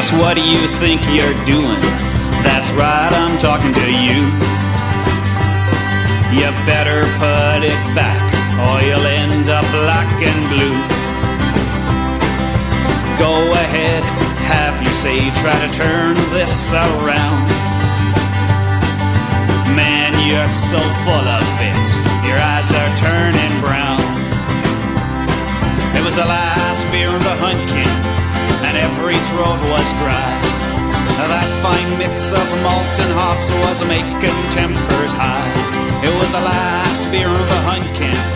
Just what do you think you're doing? That's right, I'm talking to you. You better put it back, or you'll end up black and blue. Go ahead, have your say, try to turn this around. Man, you're so full of it, your eyes are turning brown. It was the last beer in the hunt camp, and every throat was dry. That fine mix of malt and hops was making tempers high. It was the last beer in the hunt camp,